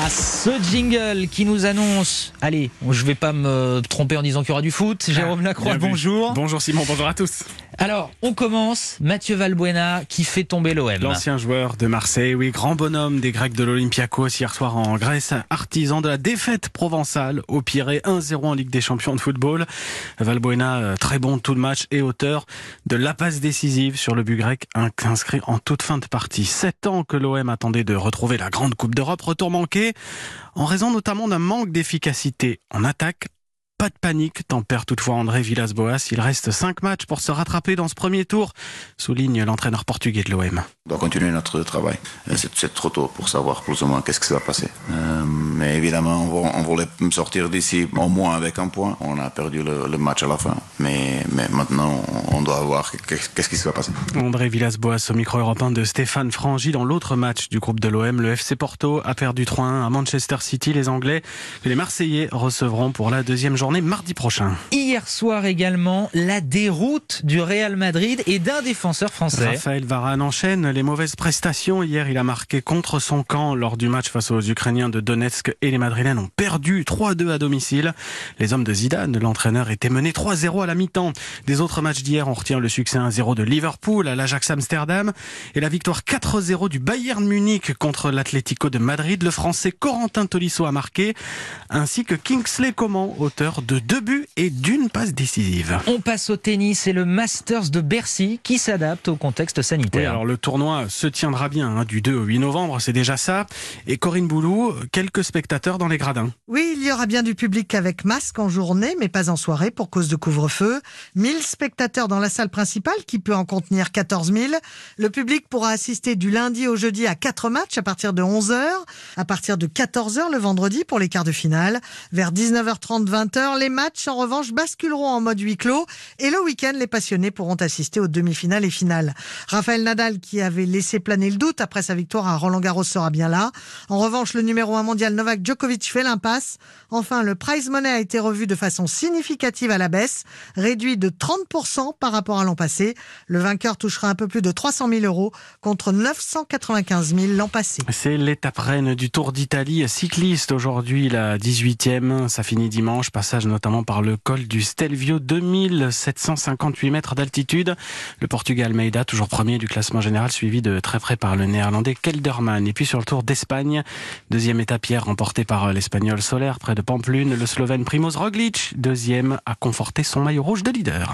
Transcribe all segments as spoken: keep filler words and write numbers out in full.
Ce jingle qui nous annonce, allez, je vais pas me tromper en disant qu'il y aura du foot. Jérôme Lacroix, bonjour. Bonjour Simon, bonjour à tous. Alors, on commence. Mathieu Valbuena qui fait tomber l'O M. L'ancien joueur de Marseille, oui, grand bonhomme des Grecs de l'Olympiakos hier soir en Grèce, artisan de la défaite provençale au Pirée, un zéro en Ligue des Champions de football. Valbuena, très bon tout le match et auteur de la passe décisive sur le but grec inscrit en toute fin de partie. Sept ans que l'O M attendait de retrouver la grande Coupe d'Europe, retour manqué en raison notamment d'un manque d'efficacité en attaque. Pas de panique, tempère toutefois André Villas-Boas. Il reste cinq matchs pour se rattraper dans ce premier tour, souligne l'entraîneur portugais de l'O M. On doit continuer notre travail. C'est, c'est trop tôt pour savoir plus ou moins qu'est-ce qui va passer. Euh, mais évidemment, on, va, on voulait sortir d'ici au moins avec un point. On a perdu le, le match à la fin. Mais, mais maintenant, on doit voir qu'est-ce qui se va passer. André Villas-Boas au micro européen de Stéphane Frangy. Dans l'autre match du groupe de l'O M, le F C Porto a perdu trois un à Manchester City. Les Anglais, que les Marseillais recevront pour la deuxième journée mardi prochain. Hier soir également, la déroute du Real Madrid et d'un défenseur français. Raphaël Varane enchaîne les mauvaises prestations. Hier, il a marqué contre son camp lors du match face aux Ukrainiens de Donetsk et les Madrilènes ont perdu trois deux à domicile. Les hommes de Zidane, l'entraîneur, étaient menés trois zéro à la mi-temps. Des autres matchs d'hier, on retient le succès un zéro de Liverpool à l'Ajax Amsterdam et la victoire quatre zéro du Bayern Munich contre l'Atlético de Madrid. Le Français Corentin Tolisso a marqué, ainsi que Kingsley Coman, auteur de deux buts et d'une passe décisive. On passe au tennis et le Masters de Bercy qui s'adapte au contexte sanitaire. Oui, alors le tournoi se tiendra bien hein, du deux au huit novembre, c'est déjà ça. Et Corinne Boulou, quelques spectateurs dans les gradins. Oui, il y aura bien du public avec masque en journée, mais pas en soirée pour cause de couvre-feu. mille spectateurs dans la salle principale qui peut en contenir quatorze mille. Le public pourra assister du lundi au jeudi à quatre matchs à partir de onze heures, à partir de quatorze heures le vendredi pour les quarts de finale. Vers dix-neuf heures trente, vingt heures, les matchs en revanche basculeront en mode huis clos et le week-end, les passionnés pourront assister aux demi-finales et finales. Raphaël Nadal, qui avait laissé planer le doute après sa victoire à Roland-Garros, sera bien là. En revanche, le numéro un mondial Novak Djokovic fait l'impasse. Enfin, le prize money a été revu de façon significative à la baisse, réduit de trente pour cent par rapport à l'an passé. Le vainqueur touchera un peu plus de trois cent mille euros contre neuf cent quatre-vingt-quinze mille l'an passé. C'est l'étape reine du Tour d'Italie cycliste aujourd'hui, la dix-huitième. Ça finit dimanche, passage notamment par le col du Stelvio, deux mille sept cent cinquante-huit mètres d'altitude. Le Portugais Almeida, toujours premier du classement général, suivi de très près par le Néerlandais Kelderman. Et puis sur le Tour d'Espagne, deuxième étape hier remportée par l'Espagnol Soler près de Pamplune. Le Slovène Primoz Roglic, deuxième, a conforté son maillot rouge de leader.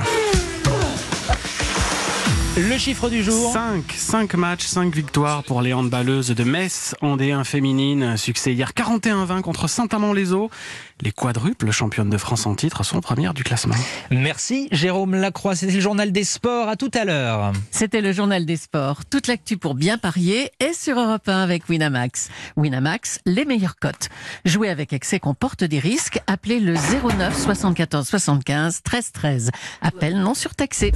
Le chiffre du jour. cinq. cinq matchs, cinq victoires pour les handballeuses de Metz en D un féminine. Succès hier quarante et un vingt contre Saint-Amand-les-Eaux. Les quadruples championnes de France en titre sont premières du classement. Merci Jérôme Lacroix. C'était le journal des sports. À tout à l'heure. C'était le journal des sports. Toute l'actu pour bien parier est sur Europe un avec Winamax. Winamax, les meilleures cotes. Jouer avec excès comporte des risques. Appelez le zéro neuf soixante-quatorze soixante-quinze treize treize. Appel non surtaxé.